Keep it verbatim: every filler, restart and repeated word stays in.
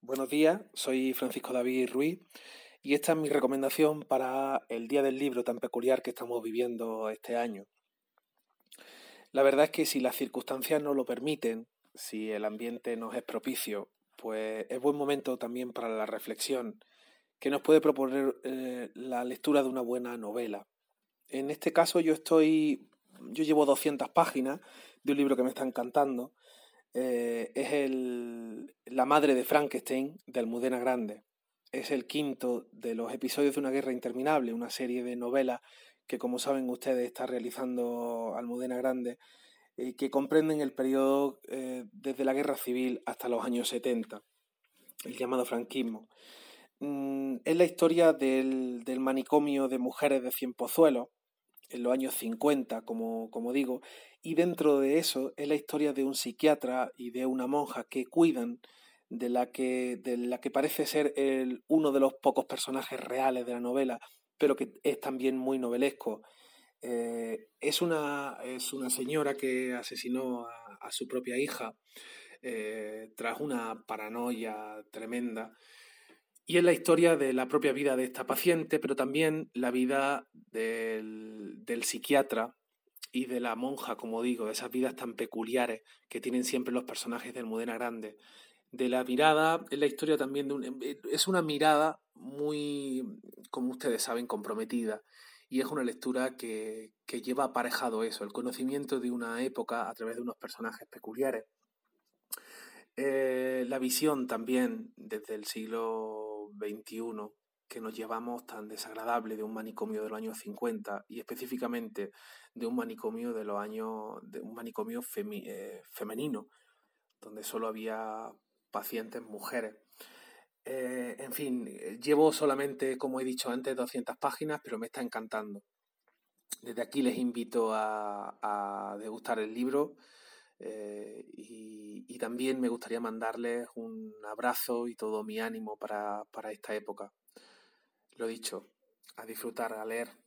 Buenos días, soy Francisco David Ruiz y esta es mi recomendación para el Día del Libro tan peculiar que estamos viviendo este año. La verdad es que si las circunstancias no lo permiten, si el ambiente nos es propicio, pues es buen momento también para la reflexión que nos puede proponer eh, la lectura de una buena novela. En este caso yo estoy, yo llevo doscientas páginas de un libro que me está encantando. Eh, es el, La madre de Frankenstein, de Almudena Grandes. Es el quinto de los episodios de Una guerra interminable, una serie de novelas que, como saben ustedes, está realizando Almudena Grandes, eh, que comprenden el periodo eh, desde la guerra civil hasta los años setenta, el llamado franquismo. Mm, es la historia del, del manicomio de mujeres de Cienpozuelos, en los años cincuenta, como, como digo, y dentro de eso es la historia de un psiquiatra y de una monja que cuidan de la que, de la que parece ser el, uno de los pocos personajes reales de la novela, pero que es también muy novelesco. Eh, es, una, es una señora que asesinó a, a su propia hija eh, tras una paranoia tremenda. Y es la historia de la propia vida de esta paciente, pero también la vida del, del psiquiatra y de la monja, como digo, de esas vidas tan peculiares que tienen siempre los personajes de Almudena Grandes. De la mirada, es la historia también de un... Es una mirada muy, como ustedes saben, comprometida. Y es una lectura que, que lleva aparejado eso, el conocimiento de una época a través de unos personajes peculiares. Eh, la visión también desde el siglo veintiuno que nos llevamos tan desagradable de un manicomio de los años cincuenta y específicamente de un manicomio de los años de un manicomio femi, eh, femenino donde solo había pacientes mujeres. Eh, en fin, llevo solamente, como he dicho antes, doscientas páginas, pero me está encantando. Desde aquí les invito a, a degustar el libro. Eh, y, y también me gustaría mandarles un abrazo y todo mi ánimo para, para esta época. Lo dicho, a disfrutar, a leer.